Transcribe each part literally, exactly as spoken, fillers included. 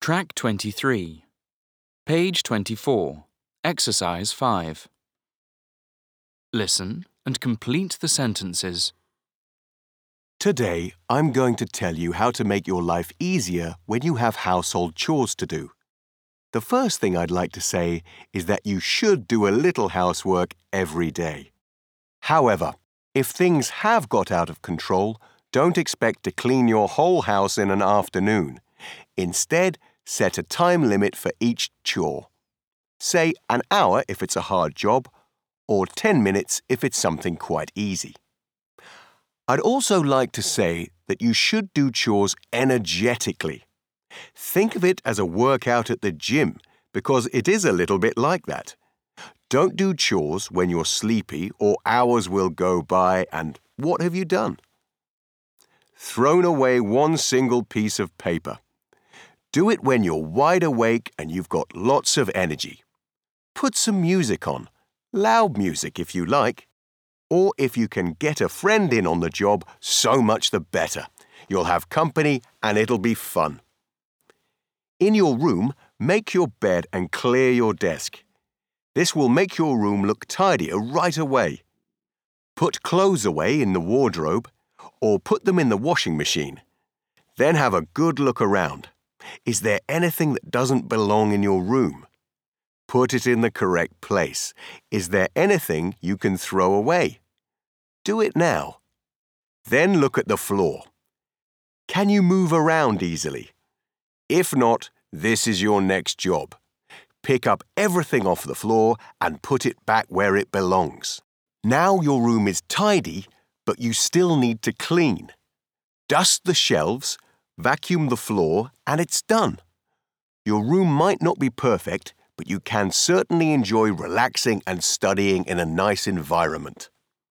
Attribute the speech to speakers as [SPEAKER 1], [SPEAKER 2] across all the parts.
[SPEAKER 1] Track twenty-three. Page twenty-four. Exercise five. Listen and complete the sentences.
[SPEAKER 2] Today, I'm going to tell you how to make your life easier when you have household chores to do. The first thing I'd like to say is that you should do a little housework every day. However, if things have got out of control, don't expect to clean your whole house in an afternoon. Instead, set a time limit for each chore. Say an hour if it's a hard job, or ten minutes if it's something quite easy. I'd also like to say that you should do chores energetically. Think of it as a workout at the gym, because it is a little bit like that. Don't do chores when you're sleepy or hours will go by and what have you done? Thrown away one single piece of paper. Do it when you're wide awake and you've got lots of energy. Put some music on, loud music if you like. Or if you can get a friend in on the job, so much the better. You'll have company and it'll be fun. In your room, make your bed and clear your desk. This will make your room look tidier right away. Put clothes away in the wardrobe or put them in the washing machine. Then have a good look around. Is there anything that doesn't belong in your room? Put it in the correct place. Is there anything you can throw away? Do it now. Then look at the floor. Can you move around easily? If not, this is your next job. Pick up everything off the floor and put it back where it belongs. Now your room is tidy, but you still need to clean. Dust the shelves, vacuum the floor, and it's done. Your room might not be perfect, but you can certainly enjoy relaxing and studying in a nice environment.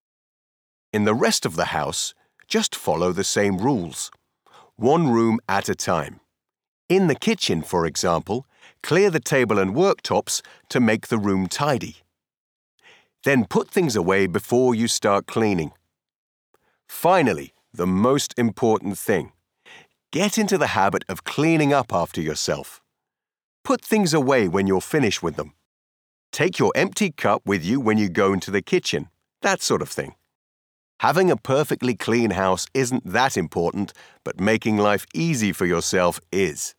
[SPEAKER 2] In the rest of the house, just follow the same rules. One room at a time. In the kitchen, for example, clear the table and worktops to make the room tidy. Then put things away before you start cleaning. Finally, the most important thing. Get into the habit of cleaning up after yourself. Put things away when you're finished with them. Take your empty cup with you when you go into the kitchen, that sort of thing. Having a perfectly clean house isn't that important, but making life easy for yourself is.